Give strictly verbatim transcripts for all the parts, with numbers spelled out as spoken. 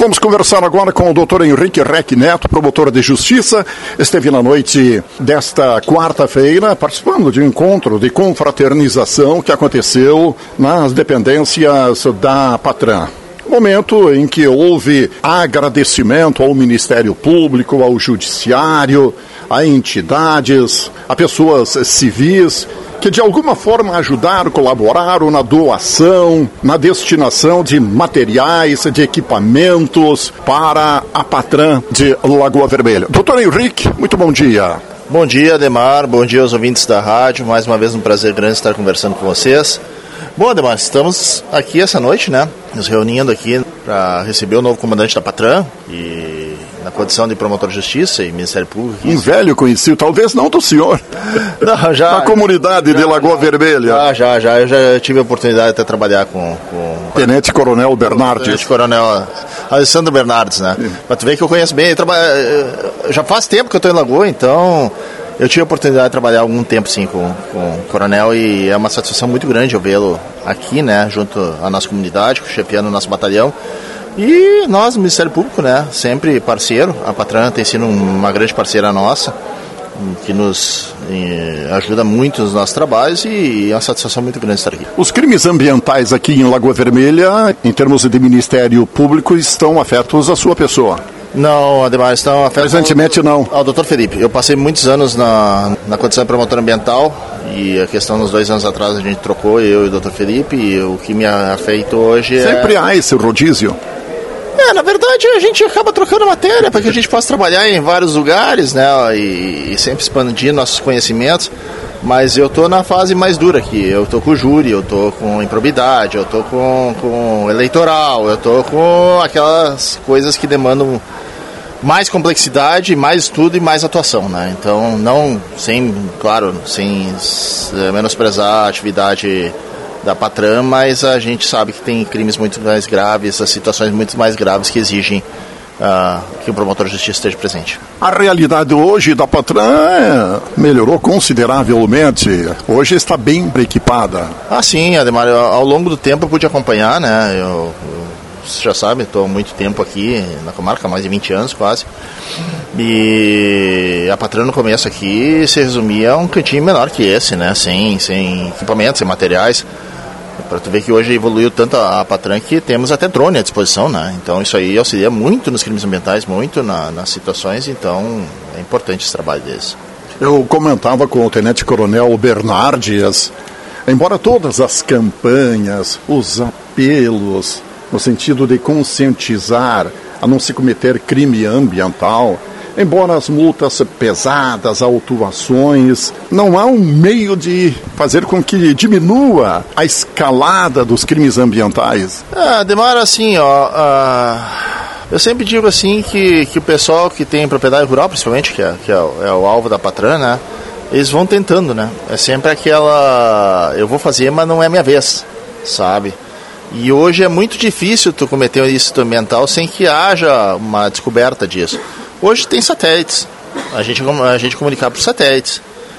Vamos conversar agora com o doutor Henrique Reck Neto, promotor de justiça. Esteve na noite desta quarta-feira participando de um encontro de confraternização que aconteceu nas dependências da Patran. Momento em que houve agradecimento ao Ministério Público, ao Judiciário, a entidades, a pessoas civis que de alguma forma ajudaram, colaboraram na doação, na destinação de materiais, de equipamentos para a Patran de Lagoa Vermelha. Doutor Henrique, muito bom dia. Bom dia, Ademar, bom dia aos ouvintes da rádio, mais uma vez um prazer grande estar conversando com vocês. Bom, Ademar, estamos aqui essa noite, né, nos reunindo aqui para receber o novo comandante da Patran e na condição de promotor de justiça e Ministério Público. Um velho conhecido, talvez não do senhor, não, já, da comunidade já, de Lagoa já, Vermelha. Já, já, já, eu já tive a oportunidade de até trabalhar com... com Tenente Coronel Bernardes. Tenente Coronel Alessandro Bernardes, né? Sim. Mas tu vê que eu conheço bem, eu traba... já faz tempo que eu estou em Lagoa, então... Eu tive a oportunidade de trabalhar algum tempo, sim, com, com o coronel e é uma satisfação muito grande eu vê-lo aqui, né, junto à nossa comunidade, chefiando o nosso batalhão. E nós, o Ministério Público, né, sempre parceiro, a Patran tem sido uma grande parceira nossa, que nos eh, ajuda muito nos nossos trabalhos e é uma satisfação muito grande estar aqui. Os crimes ambientais aqui em Lagoa Vermelha, em termos de Ministério Público, estão afetos à sua pessoa? Não, Ademar, estão afetos Presentemente ao, não. Ao doutor Felipe. Eu passei muitos anos na, na condição de promotor ambiental e a questão nos dois anos atrás a gente trocou, eu e o doutor Felipe, e o que me afeita hoje é... Sempre há esse rodízio? É, na verdade a gente acaba trocando matéria para que a gente possa trabalhar em vários lugares, né, e, e sempre expandir nossos conhecimentos. Mas eu tô na fase mais dura aqui, eu tô com júri, eu tô com improbidade, eu tô com, com eleitoral, eu tô com aquelas coisas que demandam mais complexidade, mais estudo e mais atuação, né? Então, não, sem, claro, sem menosprezar a atividade da Patran, mas a gente sabe que tem crimes muito mais graves, as situações muito mais graves que exigem Uh, que o promotor de justiça esteja presente. A realidade hoje da Patran melhorou consideravelmente. Hoje está bem equipada. Ah, sim, Ademar, eu, ao longo do tempo eu pude acompanhar, né? Eu, eu, você já sabe, estou há muito tempo aqui na comarca, mais de vinte anos quase. E a Patran no começo aqui se resumia a um cantinho menor que esse, né? Sem, sem equipamentos, sem materiais. Para tu ver que hoje evoluiu tanto a Patran que temos até drone à disposição, né? Então isso aí auxilia muito nos crimes ambientais, muito na, nas situações, então é importante esse trabalho deles. Eu comentava com o Tenente Coronel Bernardes, embora todas as campanhas, os apelos, no sentido de conscientizar a não se cometer crime ambiental, embora as multas pesadas, autuações, não há um meio de fazer com que diminua a escalada dos crimes ambientais. Ah, demora assim, ó. Uh, eu sempre digo assim que, que o pessoal que tem propriedade rural, principalmente, que é, que é, o, é o alvo da Patran, né? Eles vão tentando, né? É sempre aquela... Eu vou fazer, mas não é minha vez, sabe? E hoje é muito difícil tu cometer um ilícito ambiental sem que haja uma descoberta disso. Hoje tem satélites, a gente, a gente comunicar por satélites.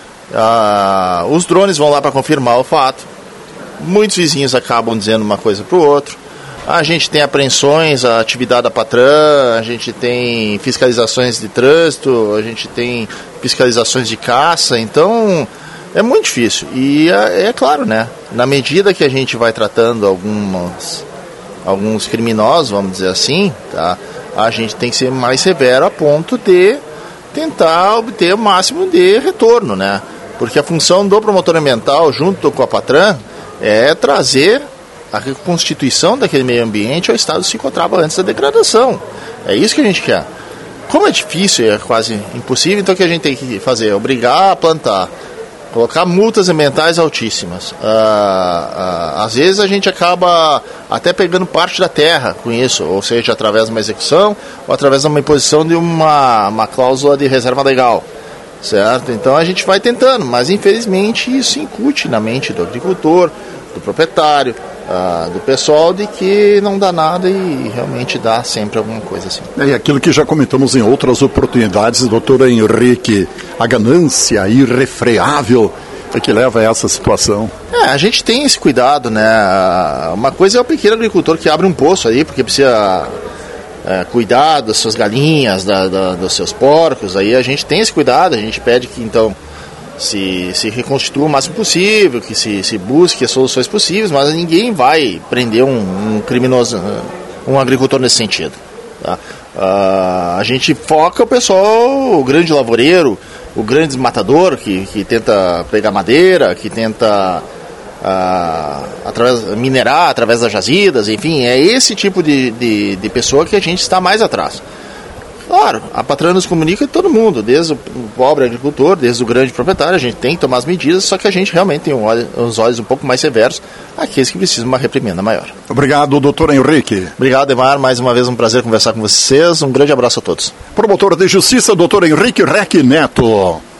Ah, os drones vão lá para confirmar o fato. Muitos vizinhos acabam dizendo uma coisa para o outro. A gente tem apreensões, a atividade da Patran, a gente tem fiscalizações de trânsito, a gente tem fiscalizações de caça, então é muito difícil. E é, é claro, né? Na medida que a gente vai tratando algumas, alguns criminosos, vamos dizer assim, tá? A gente tem que ser mais severo a ponto de tentar obter o máximo de retorno, né? Porque a função do promotor ambiental, junto com a Patran, é trazer a reconstituição daquele meio ambiente ao estado que se encontrava antes da degradação. É isso que a gente quer. Como é difícil, é quase impossível, então o que a gente tem que fazer? Obrigar a plantar, colocar multas ambientais altíssimas. Ah, ah, às vezes a gente acaba até pegando parte da terra com isso, ou seja, através de uma execução ou através de uma imposição de uma, uma cláusula de reserva legal, certo? Então a gente vai tentando, mas infelizmente isso incute na mente do agricultor, do proprietário, ah, do pessoal, de que não dá nada e realmente dá sempre alguma coisa assim. É aquilo que já comentamos em outras oportunidades, doutor Henrique, a ganância irrefreável é que leva a essa situação. É, a gente tem esse cuidado, né? Uma coisa é o pequeno agricultor que abre um poço aí, porque precisa é, cuidar das suas galinhas, da, da, dos seus porcos, aí a gente tem esse cuidado, a gente pede que então se, se reconstitua o máximo possível, que se, se busque as soluções possíveis, mas ninguém vai prender um, um criminoso, um agricultor nesse sentido. Tá? Uh, a gente foca o pessoal, o grande lavoureiro, o grande desmatador que, que tenta pegar madeira, que tenta uh, através, minerar através das jazidas, enfim, é esse tipo de, de, de pessoa que a gente está mais atrás. Claro, a Patran nos comunica todo mundo, desde o pobre agricultor, desde o grande proprietário, a gente tem que tomar as medidas, só que a gente realmente tem um olho, os olhos um pouco mais severos, aqueles que precisam de uma reprimenda maior. Obrigado, doutor Henrique. Obrigado, Edmar, mais uma vez um prazer conversar com vocês, um grande abraço a todos. Promotor de Justiça, doutor Henrique Reck Neto.